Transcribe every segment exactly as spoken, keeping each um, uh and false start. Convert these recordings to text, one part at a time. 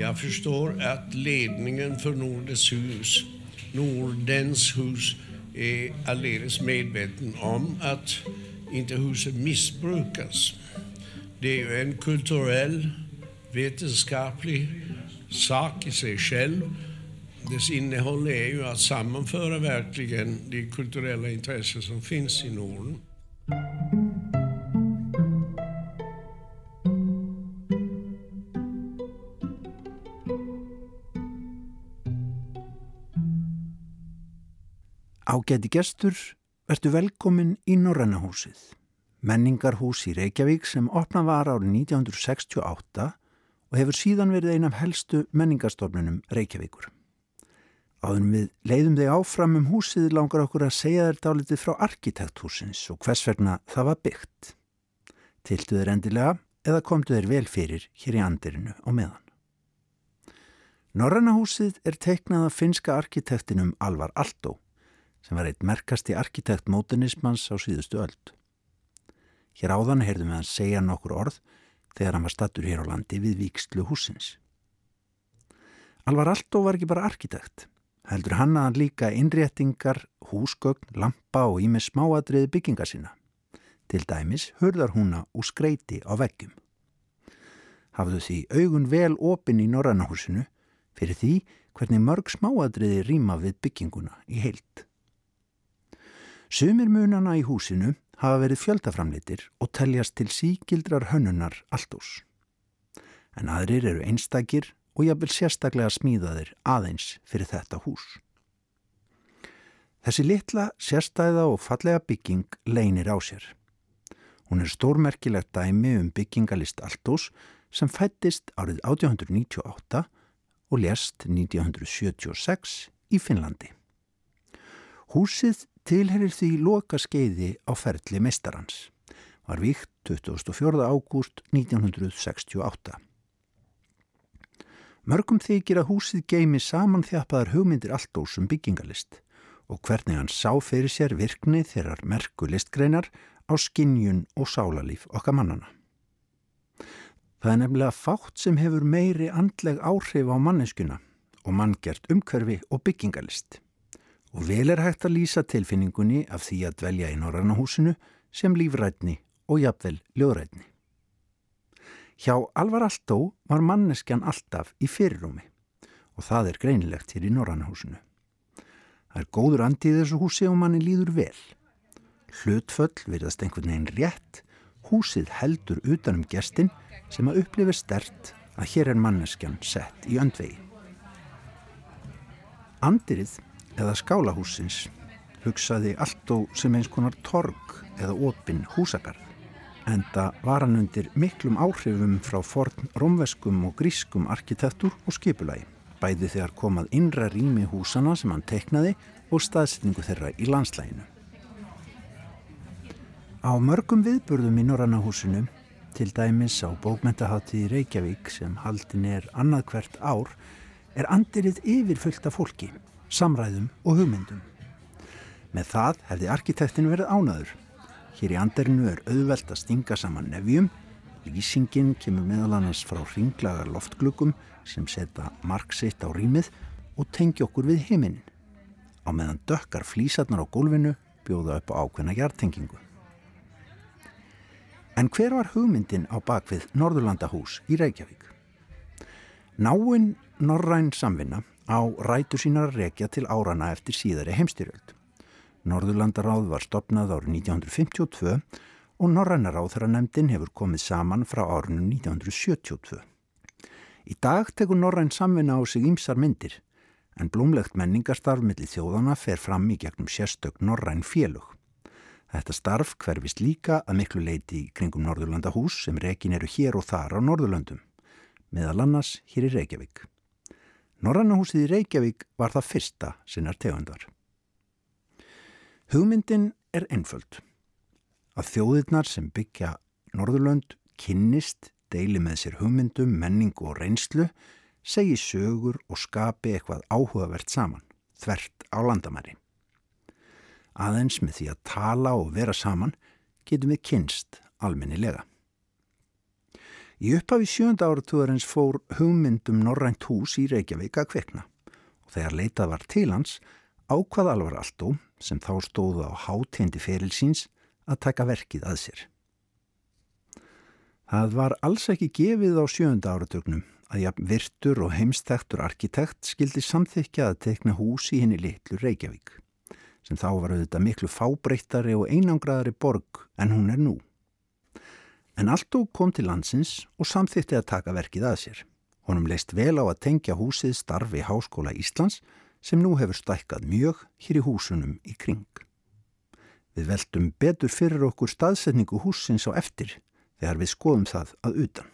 Jag förstår att ledningen för Nordens hus, Nordens hus är alldeles medveten om att inte huset missbrukas. Det är ju en kulturell, vetenskaplig sak i sig själv. Dess innehåll är ju att sammanföra verkligen de kulturella intressen som finns i Norden. Ágæti gestur, vertu velkomin í Norræna húsið. Menningarhús í Reykjavík sem opnað var árið nítján hundruð sextíu og átta og hefur síðan verið ein af helstu menningarstofnunum Reykjavíkur. Áður við leiðum þig áfram um húsið langar okkur að segja þér dálítið frá arkitekthúsins og hvers vegna það var byggt. Tiltu þér endilega eða komdu þér vel fyrir hér í andirinu á meðan. Norræna húsið er teiknað af finnska arkitektinum Alvar Aalto, sem var eitt merkasti arkitekt módernismans á síðustu öld. Hér áðan heyrðum við hann segja nokkur orð þegar hann var staddur hér á landi við vígslu húsins. Alvar Aalto var ekki bara arkitekt, heldur hannaði hann líka innréttingar, húsgögn, lampa og ýmis smáatriði bygginga sína. Til dæmis hurðarhúna og skreyti á veggjum. Hafðu því augun vel opin í Norræna húsinu fyrir því hvernig mörg smáatriði rýma við bygginguna í heild. Sumir munana í húsinu hafa verið fjöldaframleitir og teljast til sígildrar hönnunar Aaltos. En aðrir eru einstakir og jafnvel sérstaklega smíðaðir aðeins fyrir þetta hús. Þessi litla, sérstæða og fallega bygging leynir á sér. Hún er stórmerkilegt dæmi um byggingalist Aaltos sem fæddist árið átján hundruð níutíu og átta og lést nítján hundruð sjötíu og sex í Finnlandi. Húsið tilheyrir því loka skeiði á ferli meistarans, var vígt tuttugasta og fjórða ágúst nítján hundruð sextíu og átta. Mörgum þykir að húsið geymi samanþjappaðar hugmyndir Aaltos um byggingalist og hvernig hann sá fyrir sér virkni þeirrar merku listgreinar á skynjun og sálarlíf okkar mannana. Það er nefnilega fátt sem hefur meiri andleg áhrif á manneskjuna og manngert umhverfi og byggingalist. Og vel er hægt að lýsa tilfinningunni af því að dvelja í Norræna húsinu sem lífrænni og jafnvel ljóðrænni. Hjá Alvar Aalto var manneskjan alltaf í fyrirrúmi og það er greinilegt hér í Norræna húsinu. Það er góður andi í þessu húsi og manni líður vel. Hlutföll virðast einhvern veginn rétt, húsið heldur utan um gestin sem að upplifi sterkt að hér er manneskjan sett í öndvegi. Andirið eða skálahúsins hugsaði Aalto sem eins konar torg eða opinn húsagarð, enda var hann undir miklum áhrifum frá forn rómverskum og grískum arkitektúr og skipulagi, bæði þegar komað innra rými húsana sem hann teiknaði og staðsetningu þeirra í landslæginu. Á mörgum viðburðum í Norræna húsinu, til dæmis á bókmenntahátíð í Reykjavík sem haldin er annað hvert ár, er andirið yfirfullt af fólki, samræðum og hugmyndum. Með það hefði arkitektin verið ánæður. Hér í andirinu er auðvelt að stinga saman nefjum, lýsingin kemur meðal annars frá hringlaga loftgluggum sem setja mark sitt á rýmið og tengja okkur við himinn, á meðan dökkar flísarnar á gólfinu bjóða upp á ákveðna jarðtengingu. En hver var hugmyndin á bakvið Norðurlandahús í Reykjavík? Náin norræn samvinna á rætur sínar að rekja til árana eftir síðari heimstyrjöld. Norðurlandaráð var stofnað árið nítján hundruð fimmtíu og tvö og Norræna ráðherranefndin hefur komið saman frá árinu nítján hundruð sjötíu og tvö. Í dag tekur norræn samvinna á sig ýmsar myndir, en blómlegt menningarstarf milli þjóðana fer fram í gegnum sérstök norræn félög. Þetta starf hverfist líka að miklu leyti í kringum Norðurlandahús sem rekin eru hér og þar á Norðurlöndum, meðal annars hér í Reykjavík. Norræna húsið í Reykjavík var það fyrsta sinnar tegundar. Hugmyndin er einföld. Að þjóðirnar sem byggja Norðurlönd kynnist, deili með sér hugmyndum, menningu og reynslu, segi sögur og skapi eitthvað áhugavert saman, þvert á landamæri. Aðeins með því að tala og vera saman getum við kynnst almennilega. Í upphafi sjöunda áratugarins fór hugmyndum norrænt hús í Reykjavík að kvikna og þegar leitað var til hans ákvað Alvar Aalto, sem þá stóð á hátindi ferilsins, að taka verkið að sér. Það var alls ekki gefið á sjöunda áratugnum að jafn virtur og heimsþekktur arkitekt skildi samþykkja að teikna hús í hinni litlu Reykjavík, sem þá var auðvitað miklu fábreyttari og einangraðari borg en hún er nú. En Aalto kom til landsins og samþykkti að taka verkið að sér. Honum leist vel á að tengja húsið starfi Háskóla Íslands sem nú hefur stækkað mjög hér í húsunum í kring. Við veltum betur fyrir okkur staðsetningu hússins á eftir þegar við skoðum það að utan.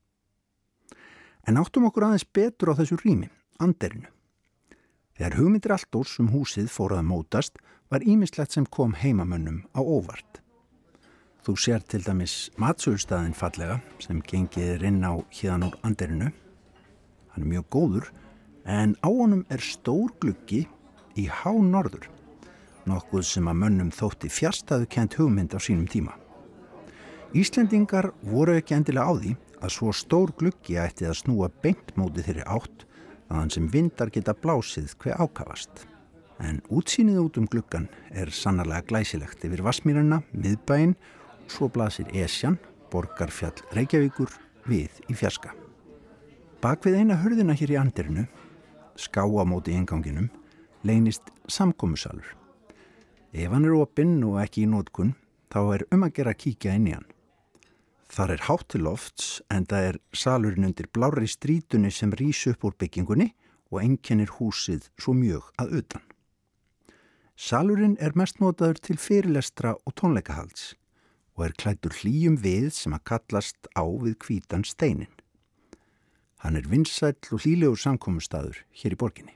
En áttum okkur aðeins betur á þessu rými, Anderinu. Þegar hugmyndir Aaltos um húsið fór að mótast var ýmislegt sem kom heimamönnum á óvart. Þú sér til dæmis matsölustæðin fallega sem gengið er inn á héðan úr Anderinu. Hann er mjög góður en á honum er stór gluggi í hánorður, nokkuð sem að mönnum þótti fjarstæðukennt hugmynd á sínum tíma. Íslendingar voru ekki endilega á því að svo stór gluggi ætti að snúa beint móti þeirri átt þaðan sem vindar geta blásið hve ákafast. En útsýnið út um gluggan er sannarlega glæsilegt yfir Vatnsmýrina, miðbæinn, svo blasir Esjan, borgarfjall Reykjavíkur, við í fjarska. Bak við eina hurðina hér í Anderinu, ská á móti innganginum, leynist samkomusalur. Ef hann er opinn og ekki í notkun, þá er um að gera að kíkja inn í hann. Þar er hátt til lofts, en það er salurinn undir blárri strítunni sem rís upp úr byggingunni og einkennir húsið svo mjög að utan. Salurinn er mest notaður til fyrirlestra og tónleikahalds og er klæddur hlýjum við sem að kallast á við hvítan steinin. Hann er vinsæll og hlýlegur samkomustaður hér í borginni.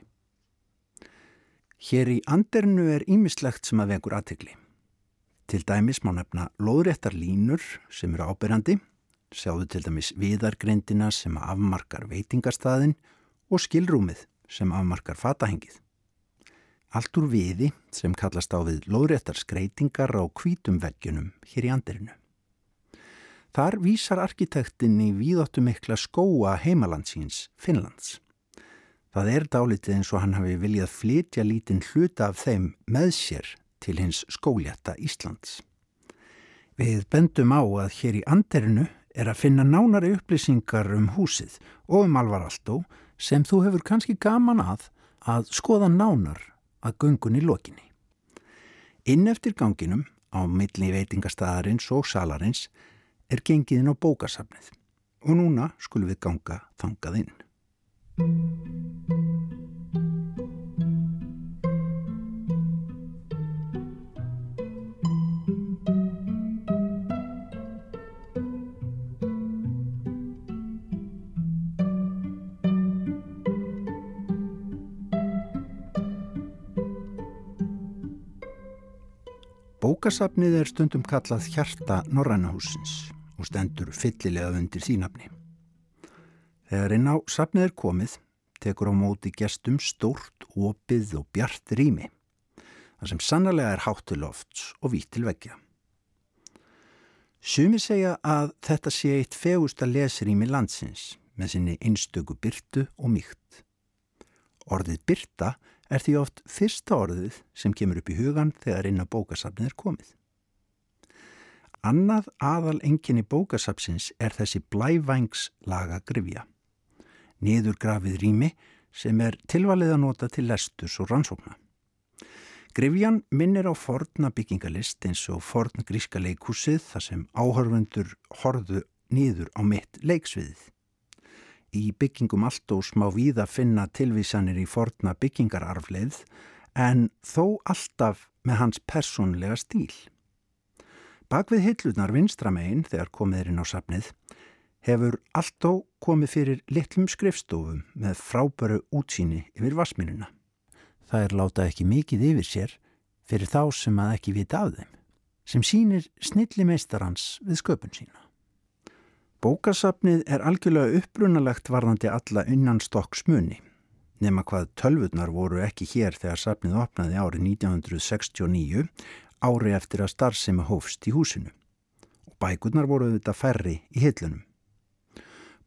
Hér í Anderinu er ýmislegt sem að vekur athygli. Til dæmis má nefna lóðréttar línur sem eru áberandi, sjáðu til dæmis viðargrindina sem afmarkar veitingastaðinn og skilrúmið sem afmarkar fatahengið. Allt úr viði sem kallast á við lóðréttar skreitingar á hvítum veggjunum hér í Anderinu. Þar vísar arkitektinn í víðáttumikla skóga heimalandsins, Finnlands. Það er dálítið eins og hann hafi viljað flytja lítinn hluta af þeim með sér til hins skóglétta Íslands. Við bendum á að hér í Anderinu er að finna nánari upplýsingar um húsið og um Alvar Aalto sem þú hefur kannski gaman að að skoða nánar að göngunni lokinni. Inn eftir ganginum á milli veitingastaðarins og salarins er gengið inn á bókasafnið og núna skulum við ganga þangað inn. Bókasafnið er stundum kallað hjarta Norræna hússins og stendur fyllilega undir því nafni. Þegar inn á safnið er komið, tekur á móti gestum stórt, opið og bjart rými, þar sem sannarlega er hátt til lofts og vítt til veggja. Sumir segja að þetta sé eitt fegusta lesrými landsins með sinni einstöku birtu og mýkt. Orðið birta er því oft fyrsta orðið sem kemur upp í hugan þegar inn á bókasafnið er komið. Annað aðal einkenni bókasafnsins er þessi blævængslaga gryfja. Niðurgrafið rými sem er tilvalið að nota til lesturs og rannsókna. Gryfjan minnir á forna byggingalist eins og forn gríska leikhúsið þar sem áhorfendur horfðu niður á mitt leiksviðið. Í byggingum Aaltos má víða finna tilvísanir í forna byggingararfleið en þó alltaf með hans persónlega stíl. Bak við hillurnar vinstra megin þegar komið er inn á safnið hefur Aalto komið fyrir litlum skrifstofum með frábæru útsýni yfir Vatnsmýrina. Það er láta ekki mikið yfir sér fyrir þá sem að ekki vita af þeim, sem sýnir snilli meistarans við sköpun sína. Bókasafnið er algjörlega upprunalegt varðandi alla innanstokksmuni, nema hvað tölvurnar voru ekki hér þegar safnið opnaði árið nítján hundruð sextíu og níu, ári eftir að starfsemi hófst í húsinu. Og bækurnar voru auðvitað færri í hillunum.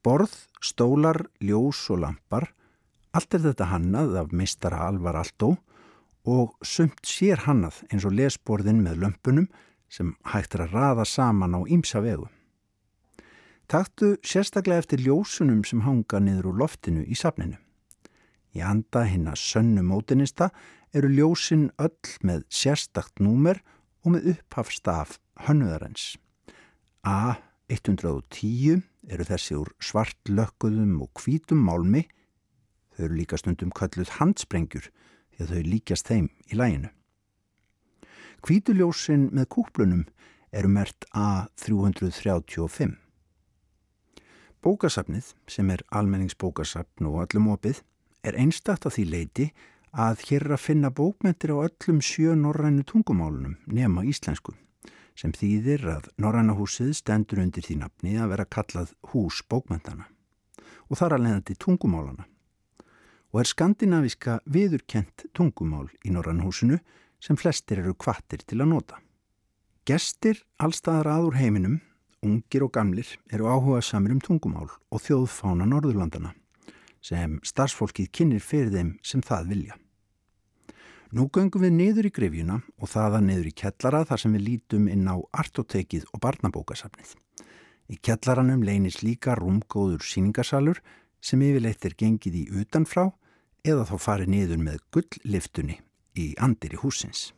Borð, stólar, ljós og lampar, allt er þetta hannað af meistara Alvar Aalto og sumt sér hannað eins og lesborðin með lömpunum sem hægt er að raða saman á ýmsa vegu. Taktu sérstaklega eftir ljósunum sem hanga niður úr loftinu í safninu. Í anda hinna sönnu mótinista eru ljósin öll með sérstakt númer og með upphafstaf hönnuðarins. A hundrað og tíu eru þessi úr svartlökkuðum og hvítum málmi. Þau eru líka stundum kölluð handsprengjur því að þau líkjast þeim í laginu. Hvítu ljósin með kúplunum eru merkt A þrjú hundruð þrjátíu og fimm. Bókasafnið, sem er almenningsbókasafn og öllum opið, er einstakt að því leyti að hér er að finna bókmenntir á öllum sjö norrænu tungumálunum nema íslensku, sem þýðir að Norræna húsið stendur undir því nafni að vera kallað hús bókmenntana og þar að leiðandi tungumálana og er skandinavíska viðurkennt tungumál í Norræna húsinu sem flestir eru hvattir til að nota. Gestir allstaðar að úr heiminum, ungir og gamlir, eru áhugasamir um tungumál og þjóðfána Norðurlandana sem starfsfólkið kynnir fyrir þeim sem það vilja. Nú göngum við niður í gryfjuna og þaðan niður í kjallara þar sem við lítum inn á Artótekið og barnabókasafnið. Í kjallaranum leynist líka rúmgóður sýningarsalur sem yfirleitt er gengið í utanfrá eða þá farið niður með gulllyftunni í anddyri hússins.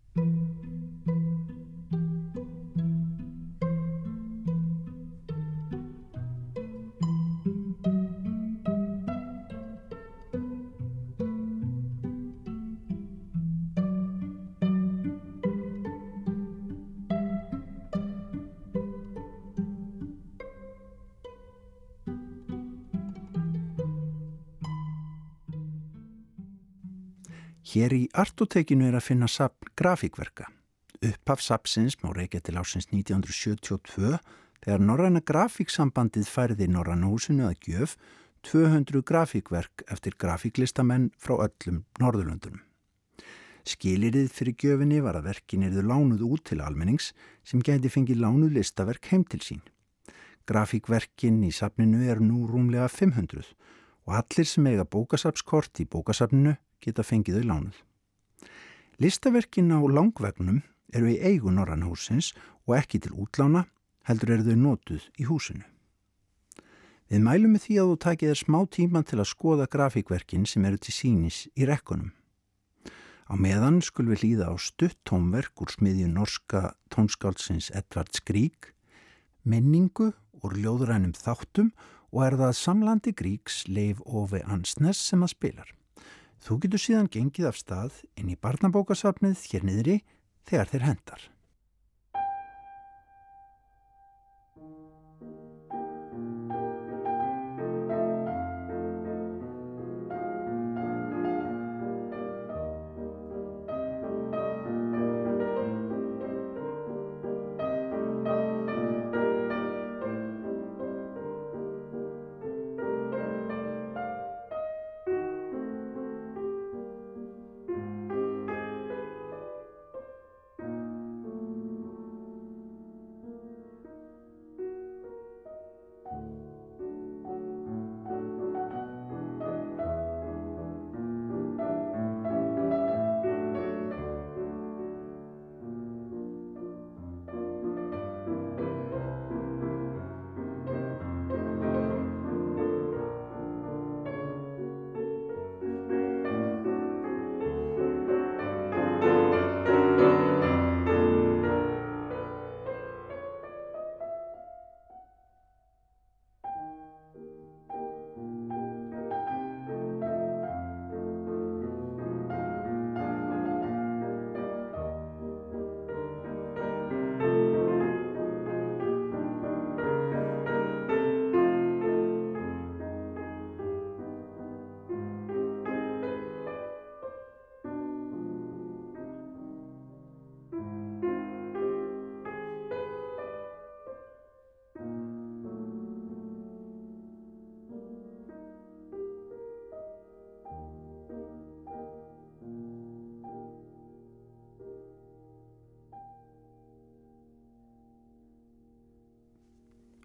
Hér í Artótekinu er að finna safn grafíkverka. Upphaf safnsins má rekja til ársins nítján hundruð sjötíu og tvö þegar Norræna grafíksambandið færði Norræna húsinu að gjöf tvö hundruð grafíkverk eftir grafíklistamenn frá öllum Norðurlöndunum. Skilyrðið fyrir gjöfinni var að verkin yrðu lánuð út til almennings sem gæti fengið lánuð listaverk heim til sín. Grafíkverkin í safninu eru nú rúmlega fimm hundruð og allir sem eiga bókasafnskort í bókasafninu geta fengið þau lánuð. Listaverkin á langvegnum eru í eigu Norræna hússins og ekki til útlána, heldur eru þau notuð í húsinu. Við mælum með því að þú takið þér smá tíma til að skoða grafíkverkin sem eru til sýnis í rekkunum. Á meðan skulum við hlýða á stutt tónverk úr smiðju norska tónskáldsins Edvards Grieg, menningu úr ljóðrænum þáttum og er það samlandi Griegs Leif Ove Ansnes sem að spilar. Þú getur síðan gengið af stað inn í barnabókasafnið hér niðri þegar þeir hendar.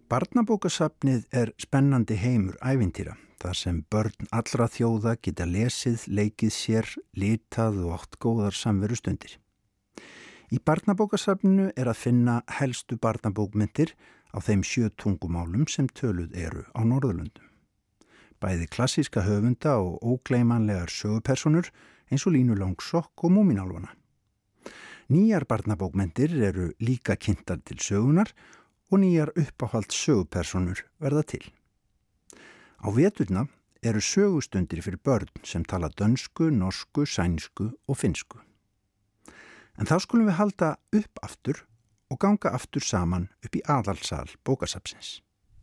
Barnabókasafnið er spennandi heimur ævintýra, þar sem börn allra þjóða geta lesið, leikið sér, litað og átt góðar samveru stundir. Í barnabókasafninu er að finna helstu barnabókmyndir á þeim sjö tungumálum sem töluð eru á Norðurlöndum. Bæði klassíska höfunda og ógleymanlegar sögupersonur eins og Línu Langsokk og Múmínálfana. Nýjar barnabókmyndir eru líka kynntar til sögunar og nýjar uppáhalds sögupersonur verða til. Á veturna eru sögustundir fyrir börn sem tala dönsku, norsku, sænsku og finnsku. En þá skulum við halda upp aftur og ganga aftur saman upp í aðalsal bókasafnsins.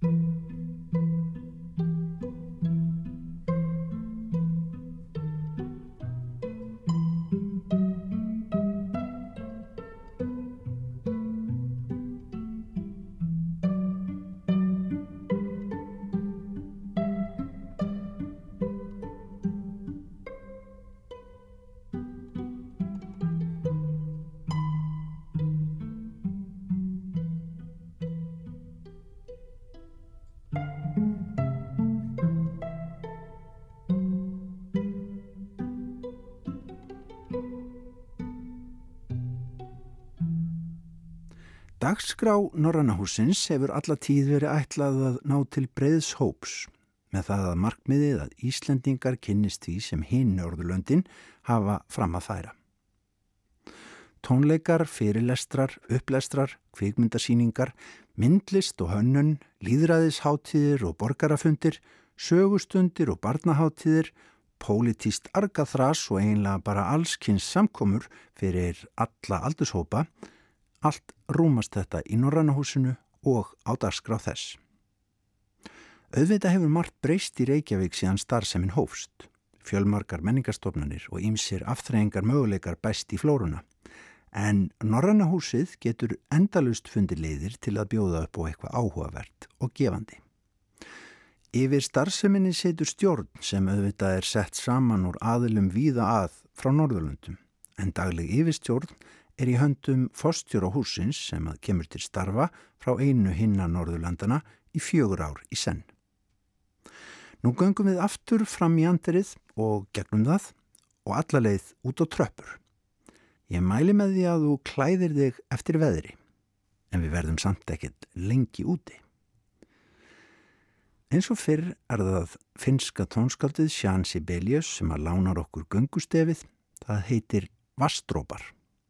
Dagskrá Norræna hússins hefur alla tíð verið ætlað að ná til breiðs hóps með það að markmiðið að Íslendingar kynnist því sem hin Norðurlöndin hafa fram að færa. Tónleikar, fyrirlestrar, upplestrar, kvikmyndasýningar, myndlist og hönnun, lýðræðisháttíðir og borgarafundir, sögustundir og barnaháttíðir, pólitískt argaþras og eiginlega bara allskyns samkomur fyrir alla aldurshópa. Allt rúmast þetta í Norræna húsinu og á dagskrá þess. Auðvitað hefur margt breyst í Reykjavík síðan starfsemin hófst. Fjölmargar menningarstofnanir og ýmsir afþreyingar möguleikar bæst í flóruna. En Norræna húsið getur endalaust fundið leiðir til að bjóða upp á eitthvað áhugavert og gefandi. Yfir starfseminni situr stjórn sem auðvitað er sett saman úr aðilum víða að frá Norðurlöndum. En dagleg yfirstjórn er í höndum forstjóra hússins sem að kemur til starfa frá einu hinna Norðurlandana í fjögur ár í senn. Nú göngum við aftur fram í andirið og gegnum það og alla leið út á tröppur. Ég mæli með því að þú klæðir þig eftir veðri, en við verðum samt ekkert lengi úti. Eins og fyrr er það finnska tónskáldið Jean Sibelius sem að lánar okkur göngustefið. Það heitir Vatnsdropar.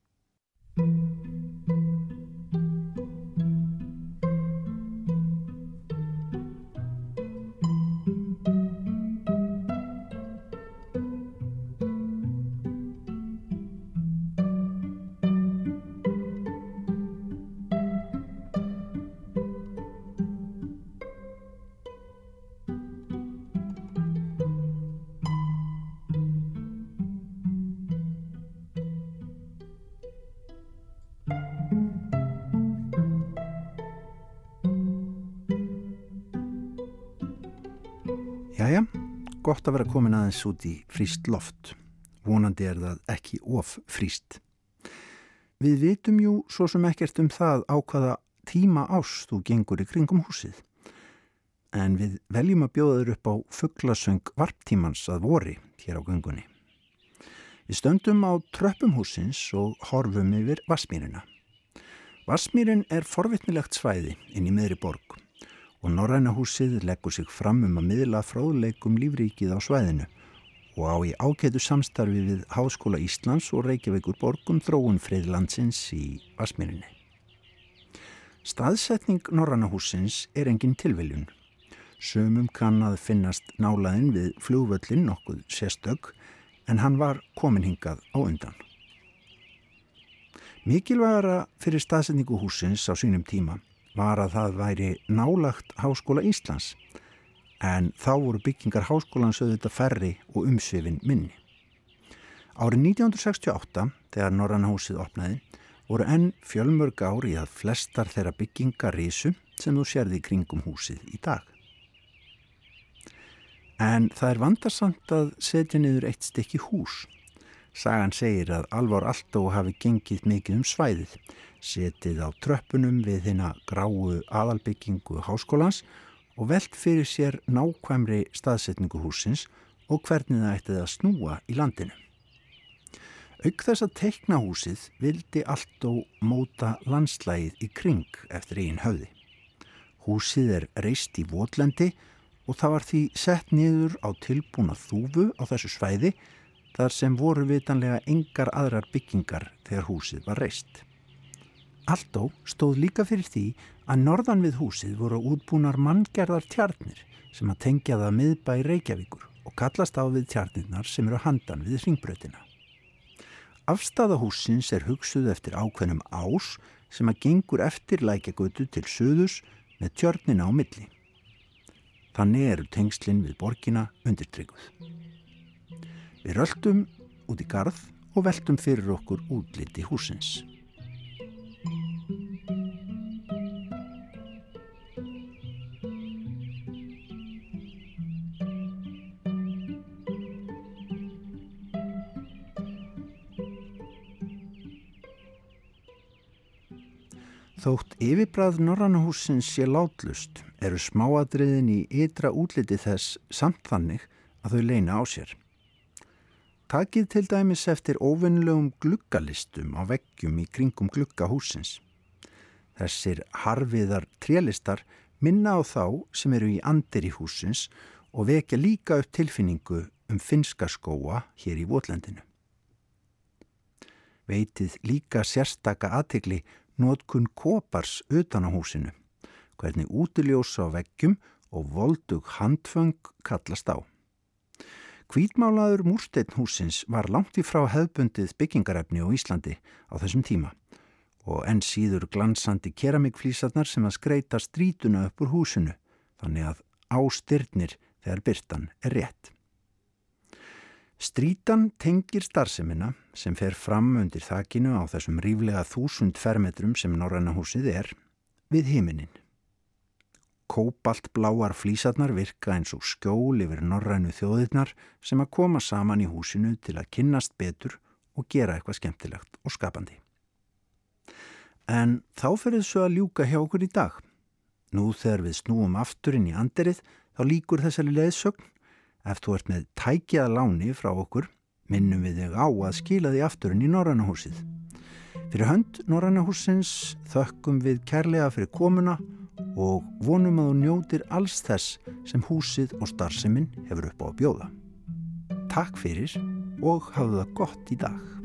Jæja, gott að vera komin aðeins út í frískt loft. Vonandi er það ekki of frískt. Við vitum jú svo sem ekkert um það á hvaða tíma árs þú gengur í kringum húsið. En við veljum að bjóða þér upp á fuglasöng varptímans að vori hér á göngunni. Við stöndum á tröppum hússins og horfum yfir Vatnsmýrina. Vatnsmýrin er forvitnilegt svæði inn í miðri borg. Og Norræna húsið leggur sig fram um að miðla fróðleikum lífríkið á svæðinu og á í ágætu samstarfi við Háskóla Íslands og Reykjavíkurborg um þróun friðlandsins í Vatnsmýrinni. Staðsetning Norræna hússins er engin tilviljun. Sumum kann að finnast nálæðin við flugvöllin nokkuð sérstök, en hann var komin hingað á undan. Mikilvægara fyrir staðsetningu hússins á sínum tíma var að það væri nálagt Háskóla Íslands, en þá voru byggingar háskólans auðvitað færri og umsvifin minni. Árið nítján hundruð sextíu og átta, þegar Norræna húsið opnaði, voru enn fjölmörg ár í að flestar þeirra byggingar risu sem þú sérði í kringum húsið í dag. En það er vandarsamt að setja niður eitt stykki hús. Sagan segir að Alvar Aalto hafi gengið mikið um svæðið, setið á tröppunum við hina gráu aðalbyggingu háskólans og velt fyrir sér nákvæmri staðsetningu hússins og hvernig það ætti að snúa í landinu. Auk þess að teikna húsið vildi Aalto móta landslægið í kring eftir eigin höfði. Húsið er reist í votlendi og það var því sett niður á tilbúna þúfu á þessu svæði þar sem voru vitanlega engar aðrar byggingar þegar húsið var reist. Aalto stóð líka fyrir því að norðan við húsið voru útbúnar manngerðar tjarnir sem að tengja það miðbæ Reykjavíkur og kallast á við tjarnirnar sem eru handan við hringbrautina. Afstaða hússins er hugsuð eftir ákveðnum ás sem að gengur eftir Lækjagötu til suðurs með tjörnina á milli. Þannig eru tengslin við borgina undirtrygguð. Við röltum út í garð og veltum fyrir okkur útliti hússins. Þótt yfirbragð norræna hússins sé látlust eru smáatriðin í ytra útliti þess samt þannig að þau leyna á sér. Takið til dæmis eftir óvenjulegum gluggalistum á veggjum í kringum glugga hússins. Þessir harfiðar trélistar minna á þá sem eru í anddyri hússins og vekja líka upp tilfinningu um finnska skóga hér í votlendinu. Veitið líka sérstaka athygli notkun kopars utan á húsinu, hvernig útiljós á veggjum og voldug handföng kallast á. Hvítmálaður múrsteinn hússins var langt í frá hefðbundið byggingarefni á Íslandi á þessum tíma og enn síður glansandi keramikflísarnar sem að skreita strítuna upp úr húsinu, þannig að ástirnir þegar birtan er rétt. Strýtan tengir starfsemina sem fer fram undir þakinu á þessum ríflega þúsund fermetrum sem norræna húsið er við himinin. Kóbaltbláar flísarnar virka eins og skjól yfir norrænu þjóðirnar sem að koma saman í húsinu til að kynnast betur og gera eitthvað skemmtilegt og skapandi. En þá fer þessu að ljúka hjá okkur í dag. Nú þegar við snúum aftur inn í anddyrið þá lýkur þessari leiðsögn. Ef þú ert með tæki að láni frá okkur, minnum við þig á að skila því aftur inn í norræna húsið. Fyrir hönd norræna hússins þökkum við kærlega fyrir komuna og vonum að þú njótir alls þess sem húsið og starfsemin hefur upp á að bjóða. Takk fyrir og hafðu það gott í dag.